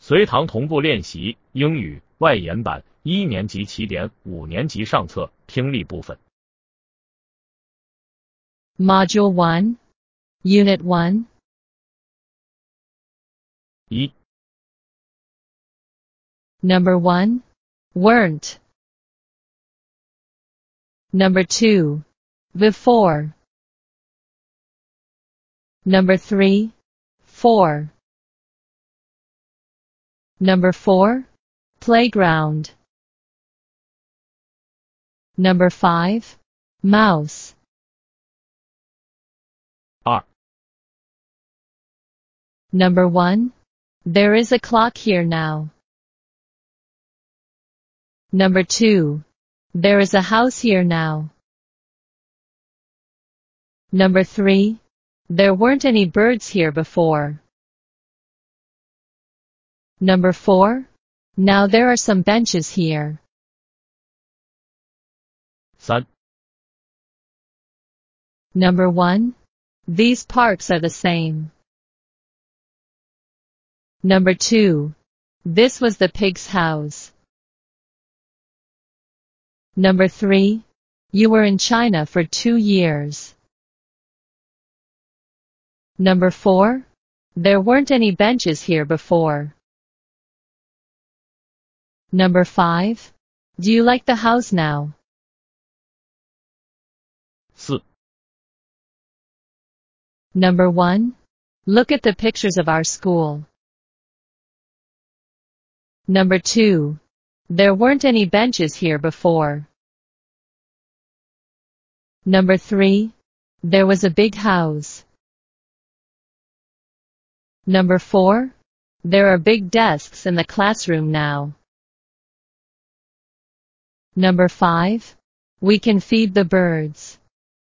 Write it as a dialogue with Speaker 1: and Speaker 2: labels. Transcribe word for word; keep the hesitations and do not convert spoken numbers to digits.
Speaker 1: 随堂同步练习英语外研版一年级起点五年级上册听力部分。
Speaker 2: Module one, Unit one.
Speaker 1: 一
Speaker 2: Number one, weren't. Number two, before. Number three, for. Number four, playground. Number five, mouse.
Speaker 1: 二
Speaker 2: Number one, there is a clock here now. Number two, there is a house here now. Number three, there weren't any birds here before. Number four, now there are some benches here.
Speaker 1: 三
Speaker 2: Number one, these parks are the same. Number two, this was the pig's house. Number three, you were in China for two years. Number four, there weren't any benches here before. Number five, do you like the house now?
Speaker 1: 四
Speaker 2: Number one, look at the pictures of our school. Number two, there weren't any benches here before. Number three, there was a big house. Number four, there are big desks in the classroom now. Number five, we can feed the birds.